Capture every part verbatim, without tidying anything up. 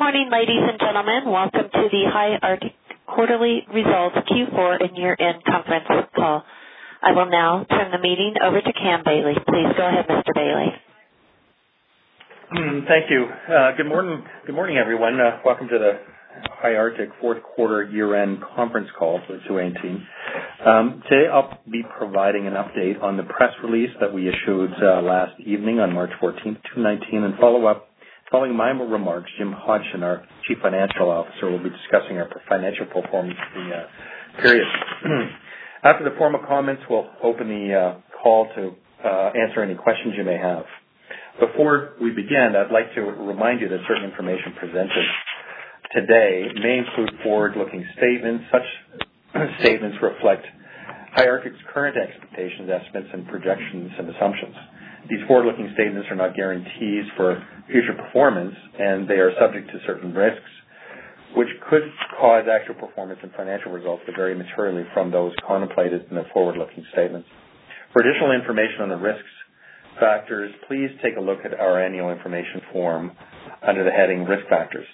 morning, ladies and gentlemen. Welcome to the High Arctic Quarterly Results Q four and Year-End Conference Call. I will now turn the meeting over to Cam Bailey. Please go ahead, Mister Bailey. Mm, thank you. Uh, good morning, good morning, everyone. Uh, welcome to the High Arctic Fourth Quarter Year-End Conference Call for twenty eighteen. Um, today, I'll be providing an update on the press release that we issued uh, last evening on March fourteenth, twenty nineteen, and follow up. Following my remarks, Jim Hodgson, our Chief Financial Officer, will be discussing our financial performance for the uh, period. After the formal comments, we'll open the uh, call to uh, answer any questions you may have. Before we begin, I'd like to remind you that certain information presented today may include forward-looking statements. Such statements reflect High Arctic's current expectations, estimates, and projections and assumptions. These forward-looking statements are not guarantees for future performance, and they are subject to certain risks, which could cause actual performance and financial results to vary materially from those contemplated in the forward-looking statements. For additional information on the risks factors, please take a look at our annual information form under the heading Risk Factors.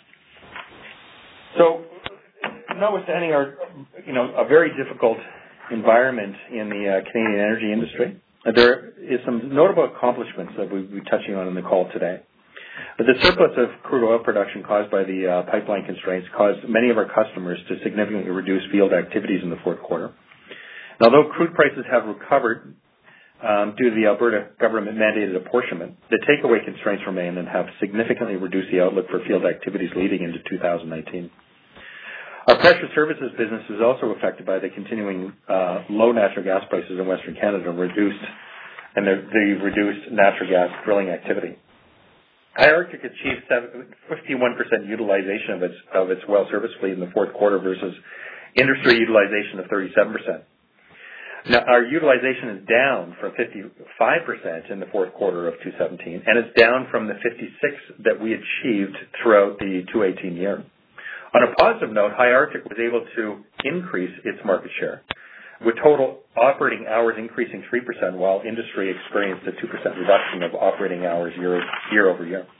So, notwithstanding our, you know, a very difficult environment in the uh, Canadian energy industry, there is some notable accomplishments that we'll be touching on in the call today. But the surplus of crude oil production caused by the uh, pipeline constraints caused many of our customers to significantly reduce field activities in the fourth quarter. And although crude prices have recovered um, due to the Alberta government-mandated apportionment, the takeaway constraints remain and have significantly reduced the outlook for field activities leading into two thousand nineteen. Our pressure services business is also affected by the continuing uh, low natural gas prices in Western Canada and reduced and the, the reduced natural gas drilling activity. High Arctic achieved fifty-one percent utilization of its of its well service fleet in the fourth quarter versus industry utilization of thirty-seven percent. Now, our utilization is down from fifty-five percent in the fourth quarter of two thousand seventeen, and it's down from the fifty-six that we achieved throughout the two thousand eighteen year. On a positive note, High Arctic was able to increase its market share, with total operating hours increasing three percent, while industry experienced a two percent reduction of operating hours year, year over year.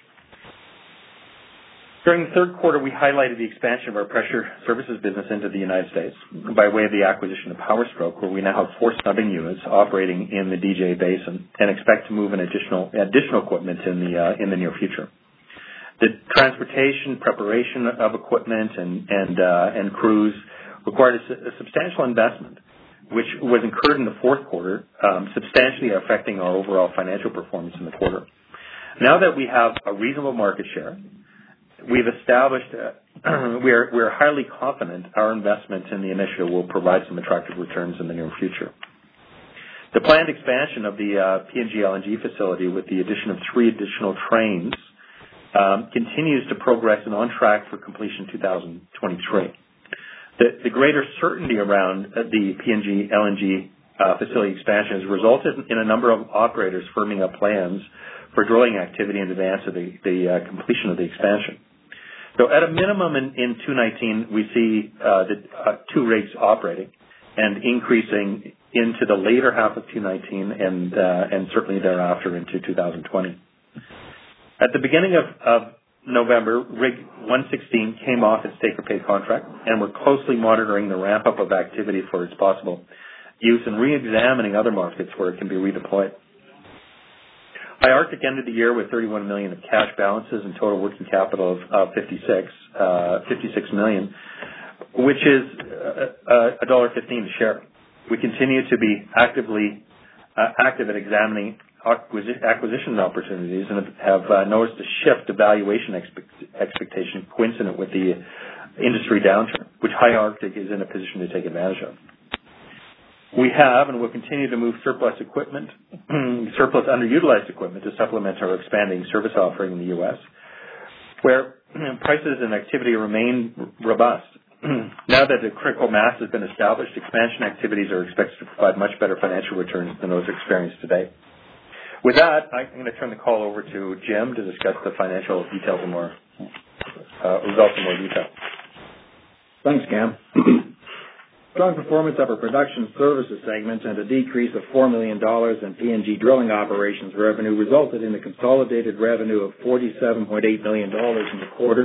During the third quarter, we highlighted the expansion of our pressure services business into the United States by way of the acquisition of PowerStroke, where we now have four snubbing units operating in the D J Basin and expect to move an additional additional equipment in the uh, in the near future. The transportation, preparation of equipment and and uh, and crews required a, a substantial investment, which was incurred in the fourth quarter, um, substantially affecting our overall financial performance in the quarter. Now that we have a reasonable market share, we've established uh, we are we are highly confident our investment in the initiative will provide some attractive returns in the near future. The planned expansion of the uh, P N G L N G facility with the addition of three additional trains Um, continues to progress and on track for completion two thousand twenty-three. The, the greater certainty around the P N G L N G uh, facility expansion has resulted in a number of operators firming up plans for drilling activity in advance of the, the uh, completion of the expansion. So at a minimum in, in two thousand nineteen, we see uh, the uh, two rigs operating and increasing into the later half of two thousand nineteen and, uh, and certainly thereafter into two thousand twenty. At the beginning of, of November, Rig one sixteen came off its take-or-pay contract, and we're closely monitoring the ramp-up of activity for its possible use and re-examining other markets where it can be redeployed. High Arctic ended the year with thirty-one million dollars of cash balances and total working capital of, of fifty-six, uh, fifty-six million dollars, which is uh, uh, one dollar fifteen a share. We continue to be actively uh, active at examining acquisition opportunities and have uh, noticed a shift of valuation expect- expectation coincident with the industry downturn, which High Arctic is in a position to take advantage of. We have and will continue to move surplus equipment, surplus underutilized equipment to supplement our expanding service offering in the U S, where prices and activity remain robust. Now that the critical mass has been established, expansion activities are expected to provide much better financial returns than those experienced today. With that, I'm going to turn the call over to Jim to discuss the financial details in more uh, results in more detail. Thanks, Cam. Strong performance of our production services segment and a decrease of four million dollars in P N G drilling operations revenue resulted in a consolidated revenue of forty-seven point eight million dollars in the quarter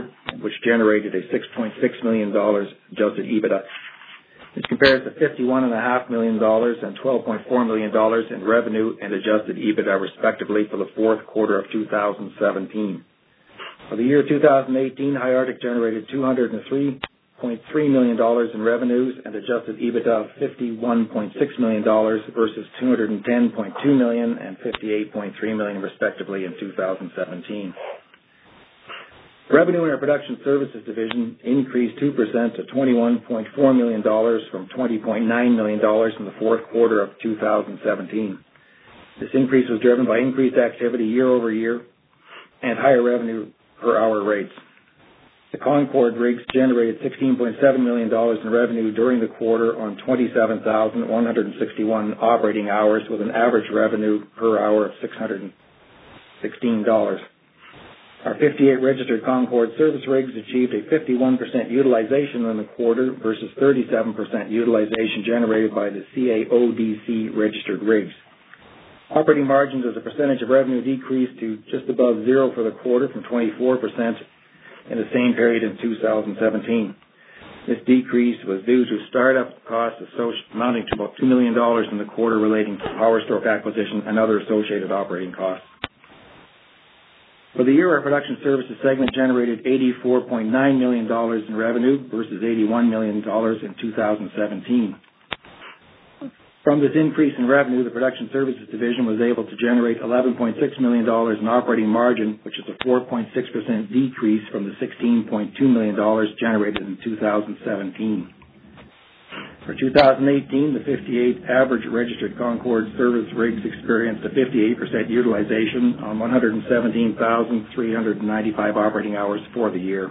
which generated a six point six million dollars adjusted EBITDA. This compares to fifty-one point five million dollars and twelve point four million dollars in revenue and adjusted EBITDA, respectively, for the fourth quarter of two thousand seventeen. For the year two thousand eighteen, High Arctic generated two hundred three point three million dollars in revenues and adjusted EBITDA of fifty-one point six million dollars versus two hundred ten point two million dollars and fifty-eight point three million dollars, respectively, in two thousand seventeen. Revenue in our production services division increased two percent to twenty-one point four million dollars from twenty point nine million dollars in the fourth quarter of two thousand seventeen. This increase was driven by increased activity year over year and higher revenue per hour rates. The Concord rigs generated sixteen point seven million dollars in revenue during the quarter on twenty-seven thousand one hundred sixty-one operating hours, with an average revenue per hour of six hundred sixteen dollars. Our fifty-eight registered Concord service rigs achieved a fifty-one percent utilization in the quarter versus thirty-seven percent utilization generated by the C A O D C registered rigs. Operating margins as a percentage of revenue decreased to just above zero for the quarter from twenty-four percent in the same period in two thousand seventeen. This decrease was due to startup costs amounting to about two million dollars in the quarter relating to PowerStroke acquisition and other associated operating costs. For the year, our production services segment generated eighty-four point nine million dollars in revenue versus eighty-one million dollars in two thousand seventeen. From this increase in revenue, the production services division was able to generate eleven point six million dollars in operating margin, which is a four point six percent decrease from the sixteen point two million dollars generated in two thousand seventeen. For two thousand eighteen, the fifty-eight average registered Concord service rigs experienced a fifty-eight percent utilization on one hundred seventeen thousand three hundred ninety-five operating hours for the year.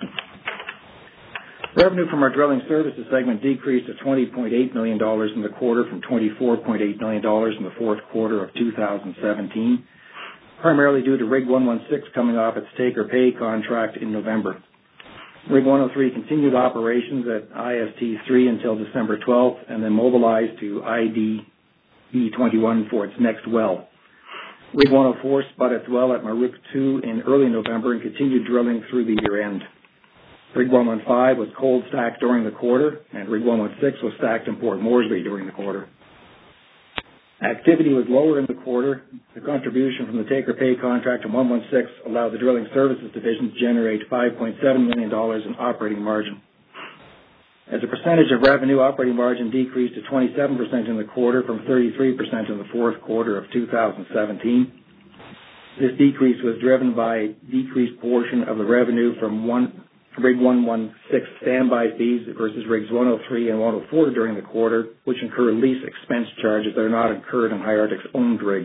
Revenue from our drilling services segment decreased to twenty point eight million dollars in the quarter from twenty-four point eight million dollars in the fourth quarter of two thousand seventeen, primarily due to Rig one sixteen coming off its take-or-pay contract in November. Rig one oh three continued operations at I S T three until December twelfth and then mobilized to I D E twenty-one for its next well. Rig one oh four spud its well at Marook two in early November and continued drilling through the year-end. Rig one fifteen was cold stacked during the quarter, and Rig one sixteen was stacked in Port Moresby during the quarter. Activity was lower in the quarter. The contribution from the take-or-pay contract in one sixteen allowed the drilling services division to generate five point seven million dollars in operating margin. As a percentage of revenue, operating margin decreased to twenty-seven percent in the quarter from thirty-three percent in the fourth quarter of two thousand seventeen. This decrease was driven by a decreased portion of the revenue from one Rig one sixteen standby fees versus Rigs one oh three and one oh four during the quarter, which incur lease expense charges that are not incurred on High Arctic's owned rigs.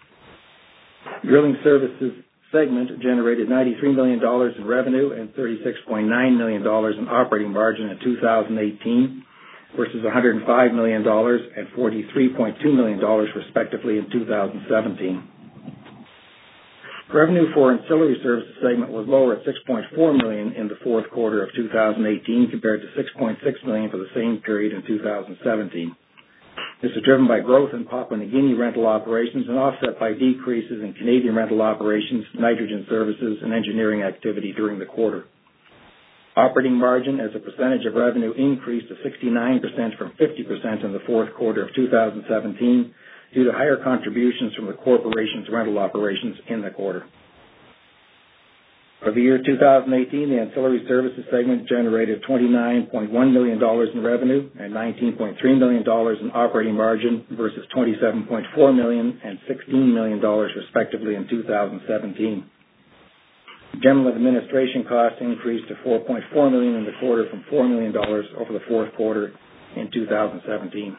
Drilling services segment generated ninety-three million dollars in revenue and thirty-six point nine million dollars in operating margin in two thousand eighteen versus one hundred five million dollars and forty-three point two million dollars, respectively, in two thousand seventeen. Revenue for ancillary services segment was lower at six point four million dollars in the fourth quarter of two thousand eighteen compared to six point six million dollars for the same period in two thousand seventeen. This was driven by growth in Papua New Guinea rental operations and offset by decreases in Canadian rental operations, nitrogen services, and engineering activity during the quarter. Operating margin as a percentage of revenue increased to sixty-nine percent from fifty percent in the fourth quarter of two thousand seventeen, due to higher contributions from the corporation's rental operations in the quarter. For the year two thousand eighteen, the ancillary services segment generated twenty-nine point one million dollars in revenue and nineteen point three million dollars in operating margin versus twenty-seven point four million dollars and sixteen million dollars, respectively, in two thousand seventeen. General administration costs increased to four point four million dollars in the quarter from four million dollars over the fourth quarter in two thousand seventeen.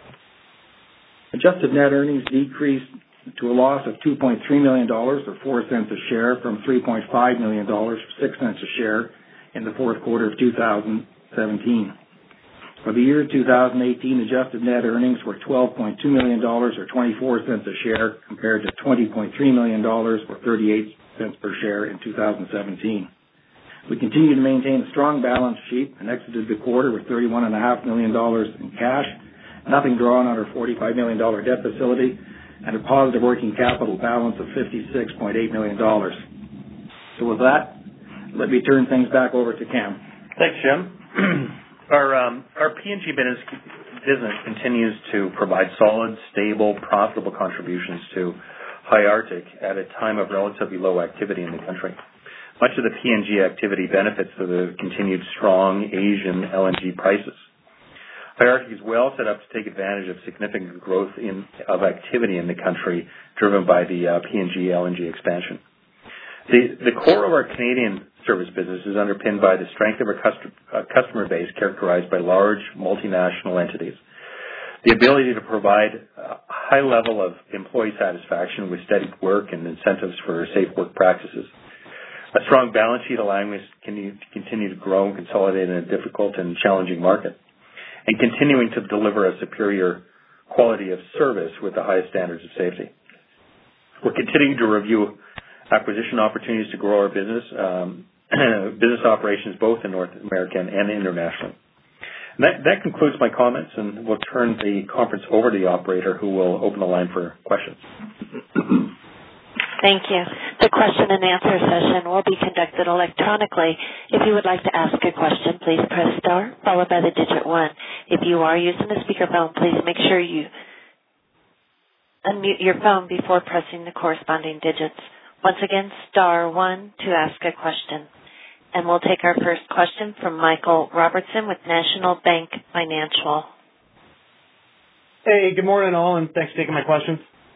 Adjusted net earnings decreased to a loss of two point three million dollars or four cents a share from three point five million dollars or six cents a share in the fourth quarter of two thousand seventeen. For the year two thousand eighteen, adjusted net earnings were twelve point two million dollars or twenty-four cents a share compared to twenty point three million dollars or thirty-eight cents per share in two thousand seventeen. We continue to maintain a strong balance sheet and exited the quarter with thirty-one point five million dollars in cash, nothing drawn on our forty-five million dollars debt facility, and a positive working capital balance of fifty-six point eight million dollars. So with that, let me turn things back over to Cam. Thanks, Jim. our um, our P N G business business continues to provide solid, stable, profitable contributions to High Arctic at a time of relatively low activity in the country. Much of the P N G activity benefits from the continued strong Asian L N G prices. High Arctic is well set up to take advantage of significant growth in, of activity in the country driven by the uh, P N G L N G expansion. The, the core of our Canadian service business is underpinned by the strength of our custom, uh, customer base characterized by large multinational entities. The ability to provide a high level of employee satisfaction with steady work and incentives for safe work practices. A strong balance sheet allowing us to continue to grow and consolidate in a difficult and challenging market. And continuing to deliver a superior quality of service with the highest standards of safety. We're continuing to review acquisition opportunities to grow our business, um, business operations both in North America and internationally. And that, that concludes my comments, and we'll turn the conference over to the operator who will open the line for questions. Thank you. The question and answer session will be conducted electronically. If you would like to ask a question, please press star followed by the digit one. If you are using a speakerphone, please make sure you unmute your phone before pressing the corresponding digits. Once again, star one to ask a question. And we'll take our first question from Michael Robertson with National Bank Financial. Hey, good morning all, and thanks for taking my questions.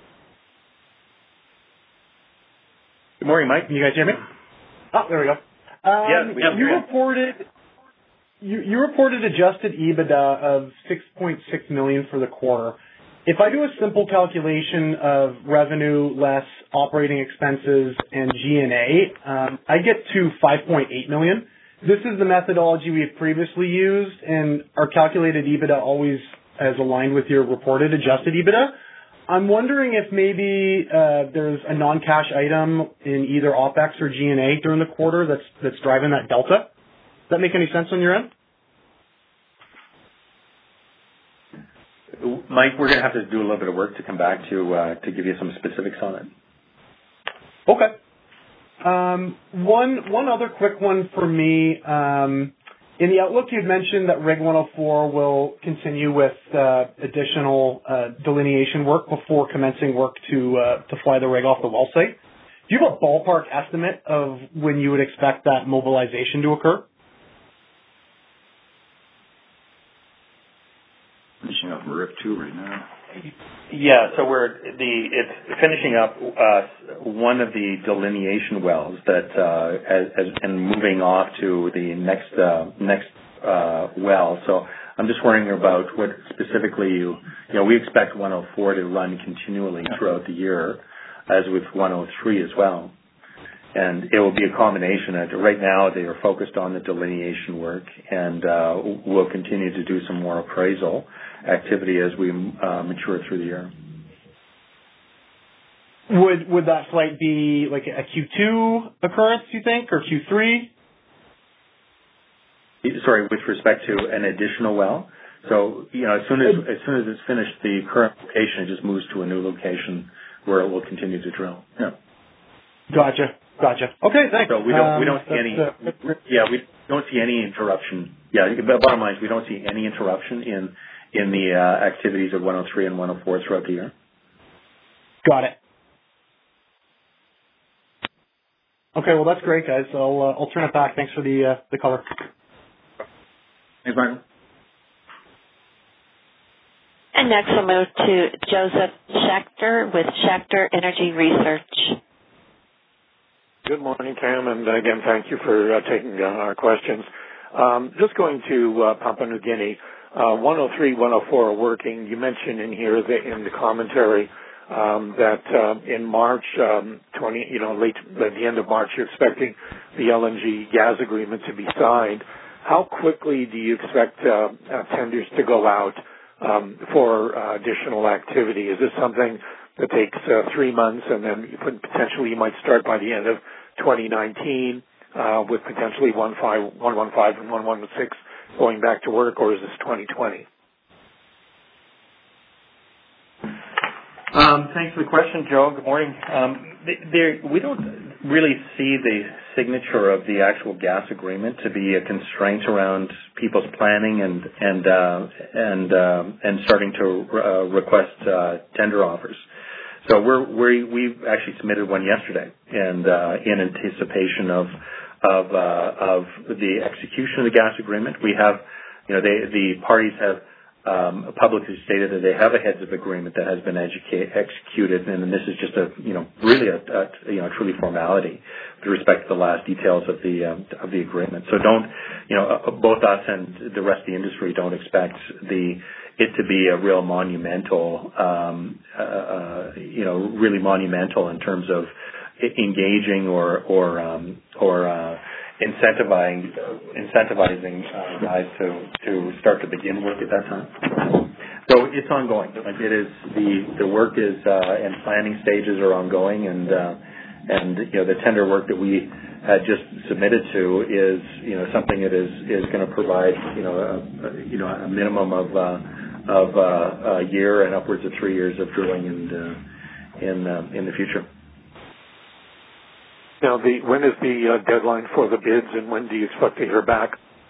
Good morning, Mike. Can you guys hear me? Oh, there we go. Um, yeah, we have you reported you, you reported adjusted EBITDA of six point six million dollars for the quarter. If I do a simple calculation of revenue less operating expenses and G and A, um, I get to five point eight million dollars. This is the methodology we've previously used, and our calculated EBITDA always is aligned with your reported adjusted EBITDA. I'm wondering if maybe uh, there's a non-cash item in either OpEx or G and A during the quarter that's that's driving that delta. Does that make any sense on your end? Mike, we're going to have to do a little bit of work to come back to uh, to give you some specifics on it. Okay. Um, one one other quick one for me. Um, in the outlook, you'd mentioned that Rig one oh four will continue with uh, additional uh, delineation work before commencing work to uh, to fly the rig off the well site. Do you have a ballpark estimate of when you would expect that mobilization to occur? Finishing up R I P two right now. Yeah, so we're the it's finishing up uh, one of the delineation wells that uh, as, as, and moving off to the next uh, next uh, well. So I'm just wondering about what specifically you you know we expect one oh four to run continually throughout the year, as with one oh three as well. And it will be a combination. Right now, they are focused on the delineation work, and uh, we'll continue to do some more appraisal activity as we uh, mature through the year. Would would that flight be like a Q two occurrence, you think, or Q three? Sorry, with respect to an additional well. So, you know, as soon as as soon as it's finished, the current location it just moves to a new location where it will continue to drill. Yeah. Gotcha. Gotcha. Okay, thanks. So we don't um, we don't see any uh, yeah we don't see any interruption. Yeah, the bottom line is we don't see any interruption in in the uh, activities of one oh three and one oh four throughout the year. Got it. Okay, well that's great, guys. I'll uh, I'll turn it back. Thanks for the uh, the color. Thanks, Michael. And next we'll move to Joseph Schachter with Schachter Energy Research. Good morning, Cam, and again, thank you for uh, taking uh, our questions. Um, just going to uh, Papua New Guinea, uh, one oh three, one oh four are working. You mentioned in here that in the commentary um, that uh, in March, um, twenty, you know, late at the end of March, you're expecting the L N G gas agreement to be signed. How quickly do you expect uh, uh, tenders to go out um, for uh, additional activity? Is this something that takes uh, three months, and then you put, potentially you might start by the end of twenty nineteen uh, with potentially one one five and one one six going back to work, or is this twenty twenty? Um, thanks for the question, Joe. Good morning. Um, there, we don't really see the signature of the actual gas agreement to be a constraint around people's planning and and uh, and uh, and starting to uh, request uh, tender offers. So we're we we've actually submitted one yesterday, and uh, in anticipation of of uh, of the execution of the gas agreement, we have, you know, they the parties have um, publicly stated that they have a heads of agreement that has been educate, executed, and this is just a you know really a, a you know truly formality with respect to the last details of the um, of the agreement. So don't you know uh, both us and the rest of the industry don't expect the it to be a real monumental, um, uh, you know, really monumental in terms of engaging or or um, or uh, incentivizing incentivizing uh, guys to to start to begin work at that time. So it's ongoing. Like it is the the work is uh, and planning stages are ongoing, and uh, and you know the tender work that we had just submitted to is you know something that is is going to provide you know a, a, you know a minimum of. Uh, of uh, a year and upwards of three years of drilling and uh, in uh, in the future. Now, the when is the uh, deadline for the bids, and when do you expect to hear back?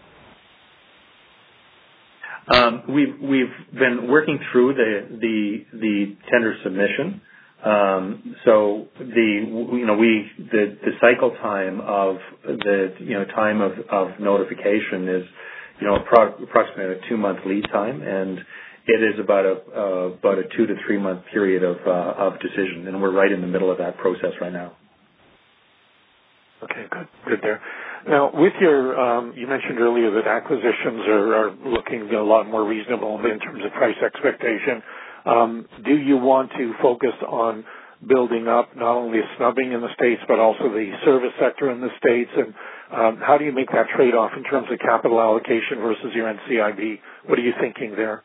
Um, we've we've been working through the the the tender submission. Um, so the you know we the the cycle time of the you know time of, of notification is you know pro- approximately a two month lead time, and it is about a uh, about a two to three month period of uh, of decision, and we're right in the middle of that process right now. Okay, good, good there. Now, with your, um, you mentioned earlier that acquisitions are, are looking a lot more reasonable in terms of price expectation. Um, do you want to focus on building up not only snubbing in the States, but also the service sector in the States? And um, how do you make that trade-off in terms of capital allocation versus your N C I B? What are you thinking there?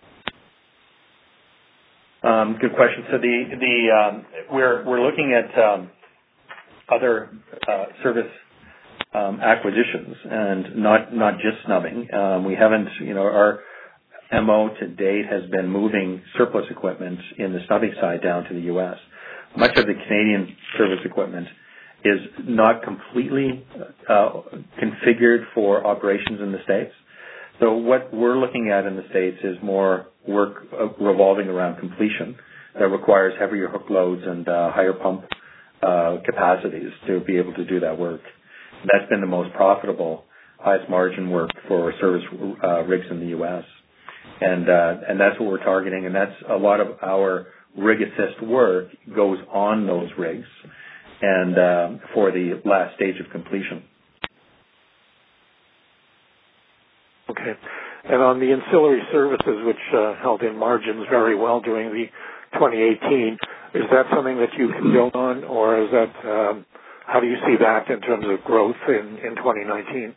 Um, good question. So the the um, we're we're looking at um, other uh, service um, acquisitions and not not just snubbing. Um, we haven't, you know, our M O to date has been moving surplus equipment in the snubbing side down to the U S. Much of the Canadian service equipment is not completely uh, configured for operations in the States. So what we're looking at in the States is more work uh, revolving around completion that requires heavier hook loads and uh, higher pump uh, capacities to be able to do that work. That's been the most profitable, highest margin work for service uh, rigs in the U S. And uh, and that's what we're targeting, and that's a lot of our rig assist work goes on those rigs and uh, for the last stage of completion. Okay. And on the ancillary services, which uh, held in margins very well during the twenty eighteen, is that something that you can build on, or is that um, how do you see that in terms of growth in, in twenty nineteen?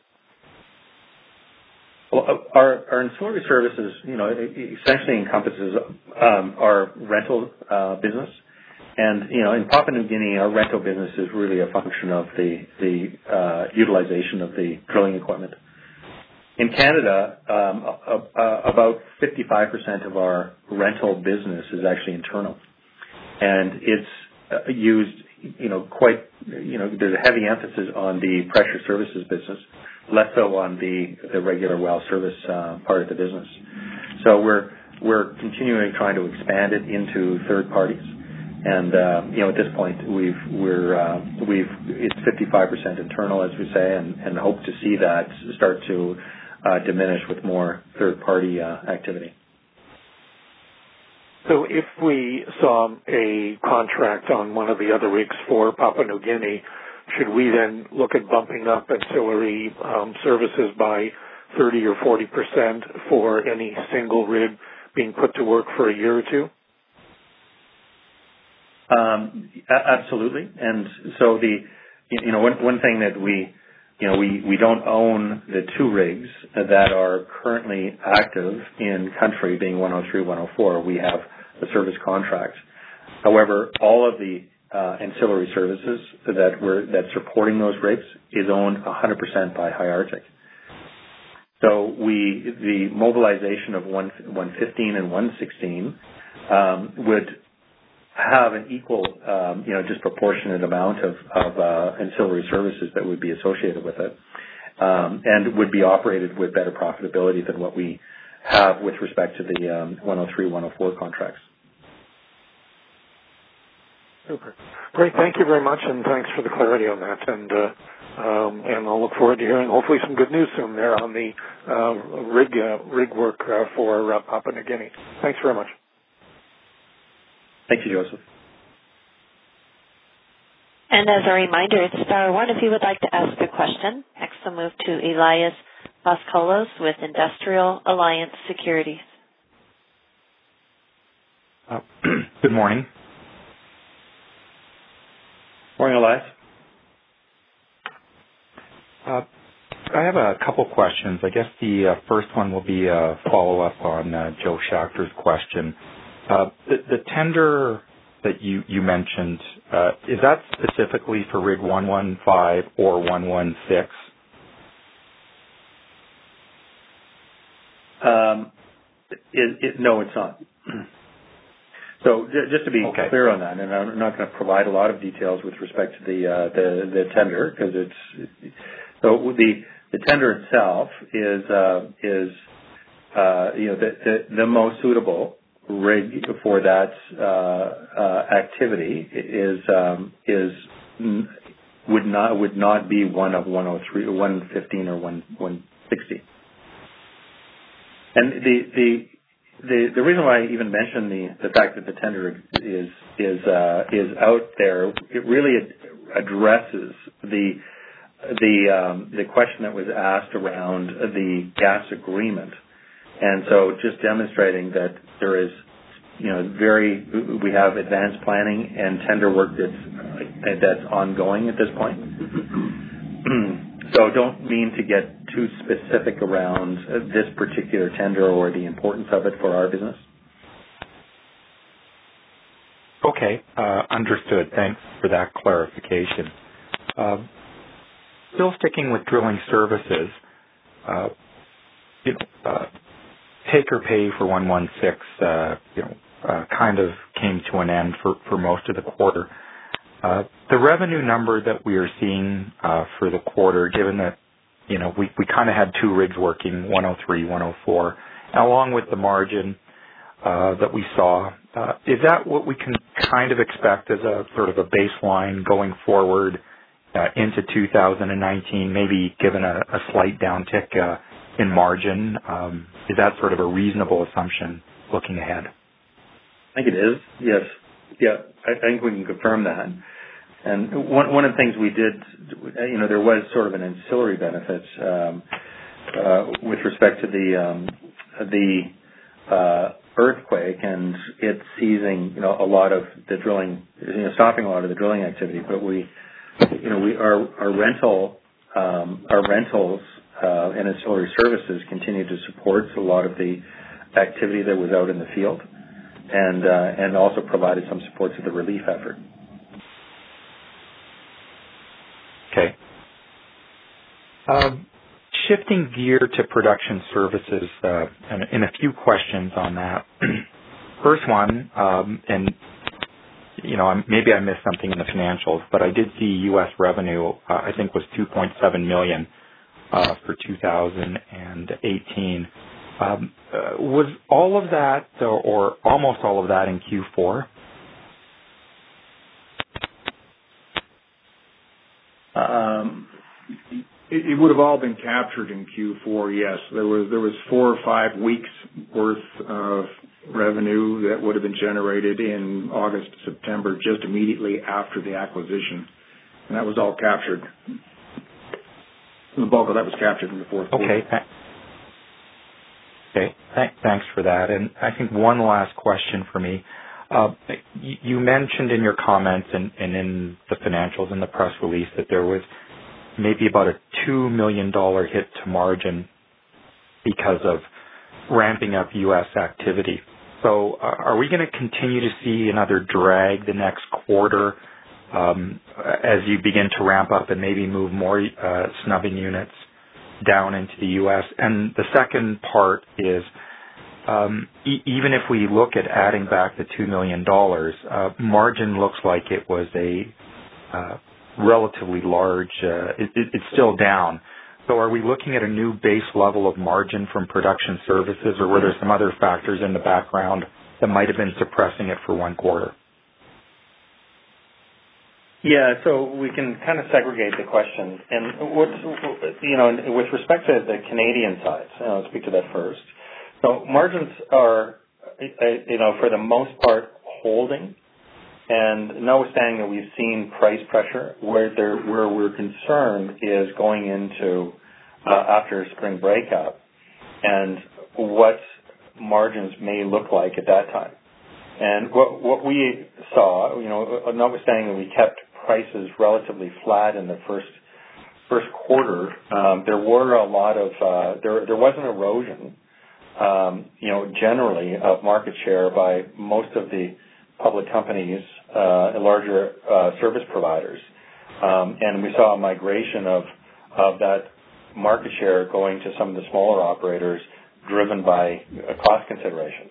Well, our, our ancillary services, you know, essentially encompasses um, our rental uh, business, and you know, in Papua New Guinea, our rental business is really a function of the the uh, utilization of the drilling equipment. In Canada, um, uh, uh, about fifty-five percent of our rental business is actually internal, and it's uh, used, you know, quite, you know, there's a heavy emphasis on the pressure services business, less so on the, the regular well service uh, part of the business. So we're we're continuing trying to expand it into third parties, and uh, you know, at this point we've we're uh, we've it's fifty-five percent internal, as we say, and, and hope to see that start to uh, diminish with more third party uh, activity. So if we saw a contract on one of the other rigs for Papua New Guinea, should we then look at bumping up ancillary um, services by thirty or forty percent for any single rig being put to work for a year or two? Um, absolutely. And so the, you know, one, one thing that we, you know, we, we don't own the two rigs that are currently active in country, being one oh three, one oh four. We have a service contract. However, all of the uh, ancillary services that we're that's supporting those rigs is owned one hundred percent by High Arctic. So we the mobilization of one fifteen and one sixteen um, would have an equal, um, you know, disproportionate amount of, of uh, ancillary services that would be associated with it, um, and would be operated with better profitability than what we have with respect to the um, one oh three, one oh four contracts. Super. Great. Thank you very much, and thanks for the clarity on that. And uh, um, and I'll look forward to hearing hopefully some good news soon there on the uh, rig uh, rig work uh, for uh, Papua New Guinea. Thanks very much. Thank you, Joseph. And as a reminder, it's star one if you would like to ask a question. Next, we'll move to Elias Vascolos with Industrial Alliance Securities. Uh, good morning. Morning, Elias. Uh, I have a couple questions. I guess the uh, first one will be a follow-up on uh, Joe Schachter's question. Uh, the, the tender that you, you mentioned, uh, is that specifically for rig one one five or one one six? Um, it, it, no, it's not. So just to be okay. clear on that, and I'm not going to provide a lot of details with respect to the uh, the, the tender because it's so the the tender itself is uh, is uh, you know the, the the most suitable rig for that uh, uh, activity is um, is would not would not be one of one oh three, one fifteen, or one one sixty. And the the the the reason why I even mentioned the the fact that the tender is is uh, is out there, it really addresses the the um, the question that was asked around the gas agreement. And so just demonstrating that there is, you know, very, we have advanced planning and tender work that's, that's ongoing at this point. So don't mean to get too specific around this particular tender or the importance of it for our business. Okay, uh, understood. Thanks for that clarification. Uh, still sticking with drilling services, uh, you know, uh, take or pay for one one six, uh, you know, uh, kind of came to an end for, for most of the quarter. Uh, the revenue number that we are seeing uh, for the quarter, given that, you know, we, we kind of had two rigs working, one oh three, one oh four, along with the margin uh, that we saw, uh, is that what we can kind of expect as a sort of a baseline going forward uh, into two thousand nineteen, maybe given a, a slight downtick uh, in margin? Um, is that sort of a reasonable assumption looking ahead? I think it is, yes. Yeah, I think we can confirm that. And one one of the things we did, you know, there was sort of an ancillary benefit um, uh, with respect to the um, the uh, earthquake and it seizing, you know, a lot of the drilling, you know, stopping a lot of the drilling activity. But we, you know, we our our rental um, our rentals uh, and ancillary services continue to support a lot of the activity that was out in the field, and uh, and also provided some support to the relief effort. Okay. Um, shifting gear to production services, uh, and, and a few questions on that. First one, um, and you know, maybe I missed something in the financials, but I did see U S revenue. Uh, I think was two point seven million uh, for two thousand eighteen. Um, uh, was all of that, or, or almost all of that, in Q four? Um, it, it would have all been captured in Q four. Yes, there was there was four or five weeks worth of revenue that would have been generated in August, September, just immediately after the acquisition, and that was all captured. The bulk of that was captured in the fourth quarter. Okay. Th- okay. Th- thanks for that. And I think one last question for me. Uh, you, you mentioned in your comments and, and in the financials in the press release that there was maybe about a two million dollars hit to margin because of ramping up U S activity. So uh, are we going to continue to see another drag the next quarter um, as you begin to ramp up and maybe move more uh, snubbing units down into the U S? And the second part is, um, e- even if we look at adding back the two million dollars, uh, margin looks like it was a uh, relatively large, uh, it, it, it's still down. So are we looking at a new base level of margin from production services, or were there some other factors in the background that might have been suppressing it for one quarter? Yeah, so we can kind of segregate the question. And what's, you know, with respect to the Canadian side, so I'll speak to that first. So margins are, you know, for the most part holding. And notwithstanding that we've seen price pressure, where there, where we're concerned is going into uh, after spring breakup and what margins may look like at that time. And what what we saw, you know, notwithstanding that we kept prices relatively flat in the first first quarter, um, there were a lot of uh, there there was an erosion, um, you know, generally of market share by most of the public companies, uh, larger uh, service providers, um, and we saw a migration of of that market share going to some of the smaller operators, driven by uh, cost considerations.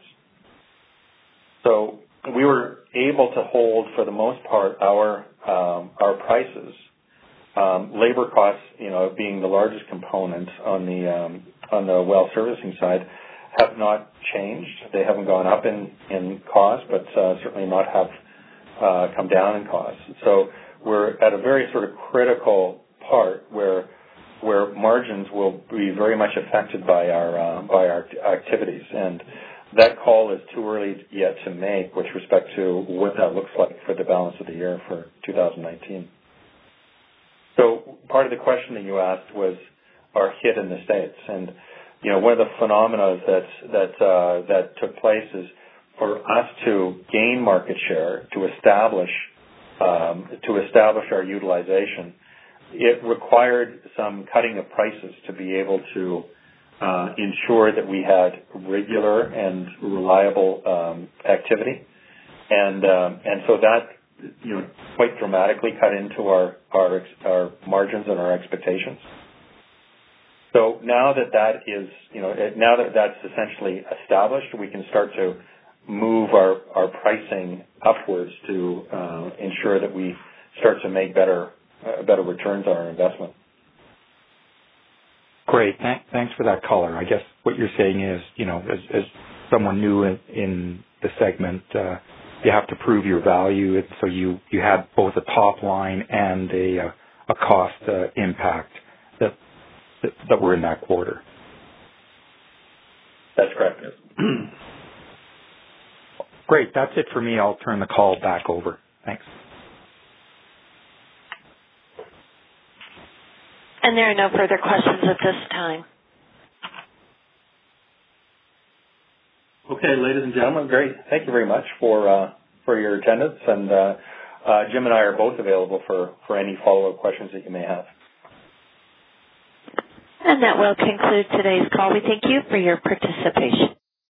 So we were able to hold, for the most part, our um, our prices. Um, labor costs, you know, being the largest component on the um, on the well servicing side, have not changed. They haven't gone up in, in cost, but uh, certainly not have uh, come down in cost. So we're at a very sort of critical part where where margins will be very much affected by our uh, by our activities, and that call is too early yet to make with respect to what that looks like for the balance of the year for two thousand nineteen. So part of the question that you asked was our hit in the States, and you know, one of the phenomena that that uh, that took place is for us to gain market share, to establish um, to establish our utilization. It required some cutting of prices to be able to uh, ensure that we had regular and reliable um, activity, and um, and so that you know quite dramatically cut into our our our margins and our expectations. So now that that is, you know, now that that's essentially established, we can start to move our, our pricing upwards to uh, ensure that we start to make better uh, better returns on our investment. Great. Th- thanks for that color. I guess what you're saying is, you know, as, as someone new in, in the segment, uh, you have to prove your value. And so you, you had both a top line and a, a cost uh, impact that that were in that quarter. That's correct. Yes. Great. That's it for me. I'll turn the call back over. Thanks. And there are no further questions at this time. Okay, ladies and gentlemen, great. Thank you very much for uh, for your attendance. And uh, uh, Jim and I are both available for, for any follow-up questions that you may have. And that will conclude today's call. We thank you for your participation.